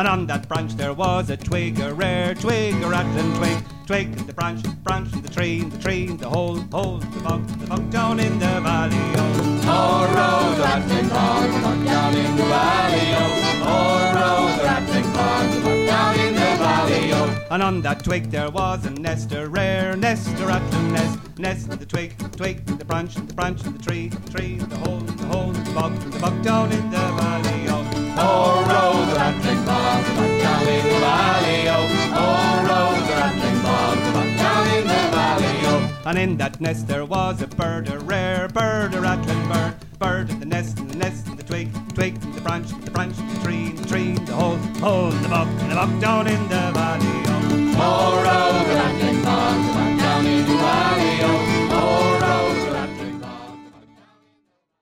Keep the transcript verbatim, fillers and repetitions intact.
And on that branch there was a twig, a rare twig, a rattling twig. Twig in the branch, branch in the tree, in the tree, in the hole, hole, the bog, the bog down in the valley, oh. Oh, row the rattling bog, the bog down in the valley, oh. Oh, row the rattling bog, the bog down in the valley, oh. And on that twig there was a nest, a rare nest, a rattling nest. Nest in the twig, twig in the branch, in the branch in the tree, tree in the hole, in the hole, in the bog, the bog down in the valley, oh. Oh, row the rattling bog, the bog down in the valley, oh. Oh, row the rattling bog, the bog down in the valley, oh. And in that nest there was a bird, a rare bird, a rattling bird. Bird in the nest, in the nest, in the twig, twig in the branch, in the branch, in the tree, in the tree, in the hole, hole, in the bog, in the bog down in the valley, oh. Oh, row the rattling